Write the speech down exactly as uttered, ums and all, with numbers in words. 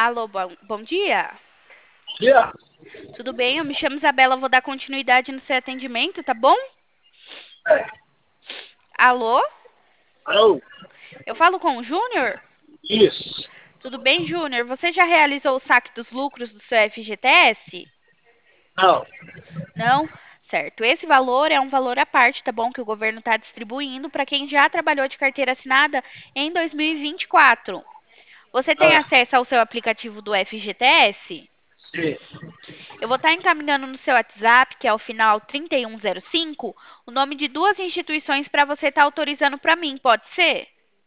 Alô, bom, bom dia. Dia. Tudo bem? Eu me chamo Isabela, vou dar continuidade no seu atendimento, tá bom? Alô? Alô? Eu falo com o Júnior? Isso. Tudo bem, Júnior? Você já realizou o saque dos lucros do seu F G T S? Não. Não? Certo. Esse valor é um valor à parte, tá bom? Que o governo está distribuindo para quem já trabalhou de carteira assinada em dois mil e vinte e quatro. Você tem Ah, acesso ao seu aplicativo do F G T S? sim. Eu vou estar encaminhando no seu WhatsApp, que é o final trinta e um zero cinco, o nome de duas instituições para você estar autorizando para mim, pode ser?